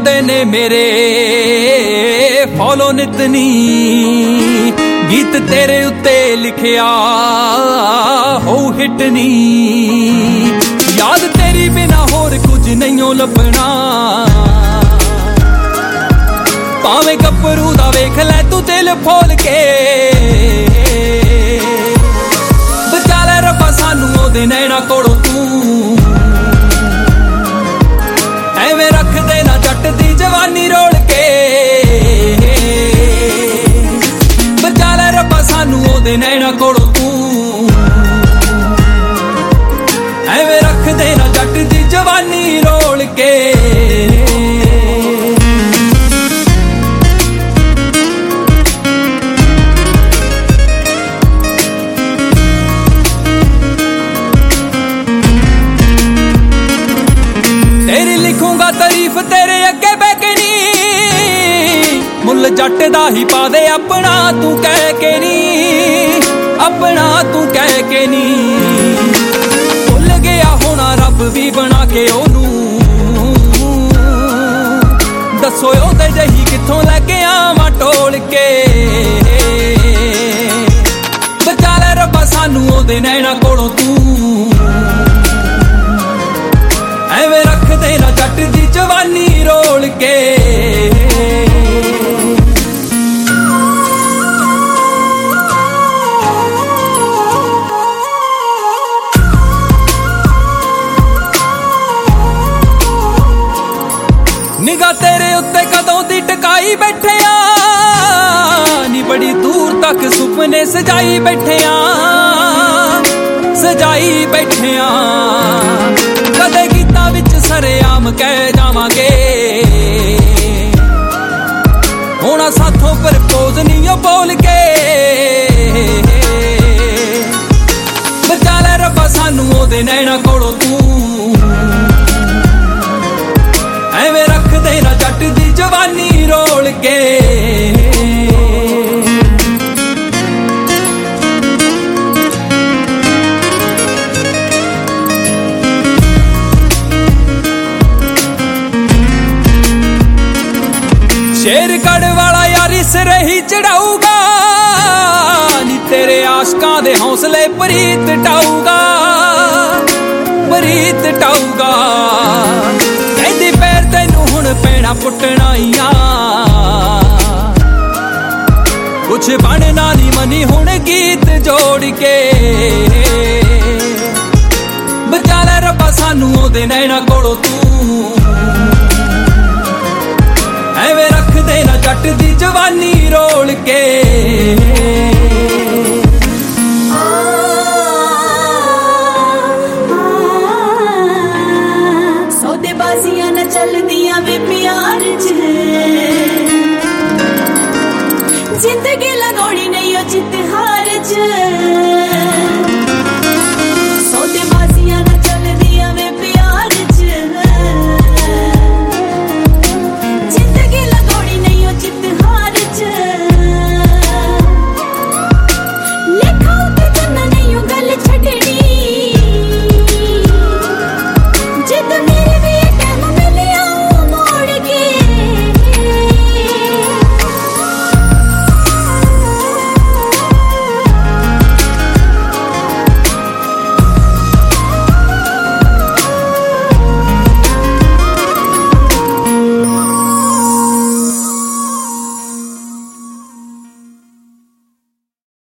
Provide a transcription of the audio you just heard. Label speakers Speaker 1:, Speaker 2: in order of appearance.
Speaker 1: ਹੁੰਦੇ ਨੇ ਮੇਰੇ ਫੋਲੋ ਨਿਤਨੀ ਗੀਤ ਤੇਰੇ ਉੱਤੇ ਲਿਖਿਆ ਹੋ ਹਿੱਟ ਨੀ ਯਾਦ ਤੇਰੀ ਬਿਨਾ ਹੋਰ ਕੁਝ ਨਹੀਂਓ ਲੱਭਣਾ ਭਾਵੇਂ ਗੱਭਰੂ ਦਾ ਵੇਖ ਲੈ ਤੂੰ ਦਿਲ ਫੋਲ ਕੇ ਬਚਾ ਲੈ ਰੱਬਾ ਸਾਨੂੰ ਉਹਦੇ ਨੈਣਾ ਕੋਲੋਂ ਤੂੰ ਐਵੇਂ ਰੱਖਦੇ ਨਾ ਜੱਟ ਦੀ ਜਵਾਨੀ ਰੋਲ ਕੇ ਬਚਾ ਲੈ ਰੱਬਾ ਸਾਨੂੰ ਉਹਦੇ ਨੈਣਾ ਕੋਲੋਂ ਤੂੰ ਐਵੇਂ ਰੱਖਦੇ ਨਾ ਜੱਟ ਦੀ ਜਵਾਨੀ ਰੋਲ ਕੇ ਲਿਖੂੰਗਾ ਤਾਰੀਫ ਤੇਰੇ ਅੱਗੇ ਬੈਕਣੀ ਮੁੱਲ ਜੱਟ ਦਾ ਹੀ ਪਾ ਦੇ ਆਪਣਾ ਤੂੰ ਕਹਿ ਕੇ ਨੀ ਆਪਣਾ ਤੂੰ ਕਹਿ ਕੇ ਨੀ ਭੁੱਲ ਗਿਆ ਹੋਣਾ ਰੱਬ ਵੀ ਬਣਾ ਕੇ ਉਹਨੂੰ ਦੱਸੋ ਉਹਦੇ ਜਿਹੀ ਕਿੱਥੋਂ ਲੈ ਕੇ ਆਵਾਂ ਟੋਲ ਕੇ ਬਚਾ ਲੈ ਰੱਬਾ ਸਾਨੂੰ ਉਹਦੇ ਨੈਣਾ ਕੋਲੋਂ ਤੂੰ ਐਵੇਂ ਰੱਖਦੇ ਨਾ ਜੱਟ ਦੀ ਜਵਾਨੀ ਰੋਲ ਕੇ ਨਿਗਾਹ ਤੇਰੇ ਉੱਤੇ ਕਦੋਂ ਦੀ ਟਿਕਾਈ ਬੈਠਿਆ ਨੀ ਬੜੀ ਦੂਰ ਤੱਕ ਸੁਪਨੇ ਸਜਾਈ ਬੈਠਿਆ ਕਦੇ ਗੀਤਾਂ ਵਿੱਚ ਸਰੇਆਮ ਕਹਿ ਜਾਵਾਂਗੇ ਹੋਣਾ ਸਾਥੋਂ ਪ੍ਰਪੋਜ਼ ਨਹੀਂ ਉਹ ਬੋਲ ਕੇ ਬਚਾ ਲੈ ਰੱਬਾ ਸਾਨੂੰ ਉਹਦੇ ਨੈਣਾ ਕੋਲੋਂ ਤੂੰ ਐਵੇਂ ਰੱਖਦੇ ਨਾ ਜੱਟ ਦੀ ਜਵਾਨੀ ਰੋਲ ਕੇ ਸ਼ੇਰਗੜ੍ਹ ਵਾਲਾ ਯਾਰ ਇਸ ਰਹੀ ਚੜਾਊਗਾ ਨੀ ਤੇਰੇ ਆਸ਼ਕਾਂ ਦੇ ਹੌਸਲੇ ਪ੍ਰੀਤ ਟਾਊਗਾ ਕਹਿੰਦੀ ਪੈਰ ਤੈਨੂੰ ਹੁਣ ਪੈਣਾ ਪੁੱਟਣਾ ਈ ਆ ਕੁਛ ਬਣਨਾ ਨੀ ਮਨੀ ਹੁਣ ਗੀਤ ਜੋੜ ਕੇ ਬਚਾ ਲੈ ਰੱਬਾ ਸਾਨੂੰ ਉਹਦੇ ਨੈਣਾ ਕੋਲੋਂ ਤੂੰ ਐਵੇਂ ਰੱਖਦੇ ਨਾ ਜੱਟ ਦੀ ਜਵਾਨੀ ਰੋਲ ਕੇ